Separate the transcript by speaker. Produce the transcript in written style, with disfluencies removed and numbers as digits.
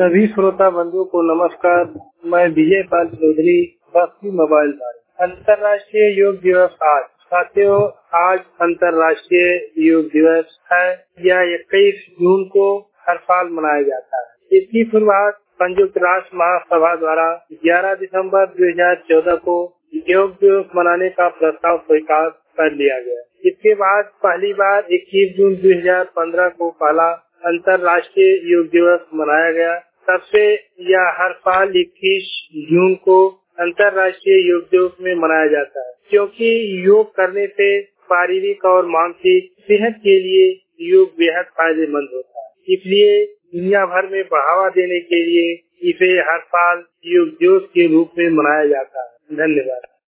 Speaker 1: सभी श्रोता बंधुओं को नमस्कार। मैं विजय पाल चौधरी, बस्ती मोबाइल बारी। अंतर्राष्ट्रीय योग दिवस आज। साथियों, आज अंतर्राष्ट्रीय योग दिवस है। यह 21 जून को हर साल मनाया जाता है। इसकी शुरुआत संयुक्त राष्ट्र महासभा द्वारा 11 दिसंबर 2014 को योग दिवस मनाने का प्रस्ताव स्वीकार कर लिया गया। इसके बाद पहली बार 21 जून 2015 को पहला अंतर्राष्ट्रीय योग दिवस मनाया गया। तब से यह हर साल 21 जून को अंतर्राष्ट्रीय योग दिवस में मनाया जाता है, क्योंकि योग करने से शारीरिक और मानसिक सेहत के लिए योग बेहद फायदेमंद होता है। इसलिए दुनिया भर में बढ़ावा देने के लिए इसे हर साल योग दिवस के रूप में मनाया जाता है। धन्यवाद।